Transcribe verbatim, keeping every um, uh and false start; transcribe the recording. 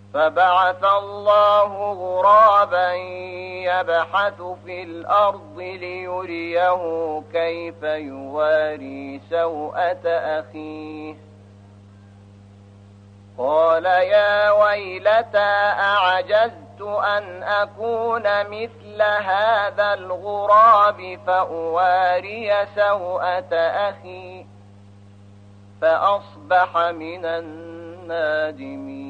فبعث الله غرابا يبحث في الأرض ليريه كيف يواري سوءة أخيه قال يا ويلتى أعجزت أن أكون مثل هذا الغراب فأواري سوءة أخي فأصبح من النادمين.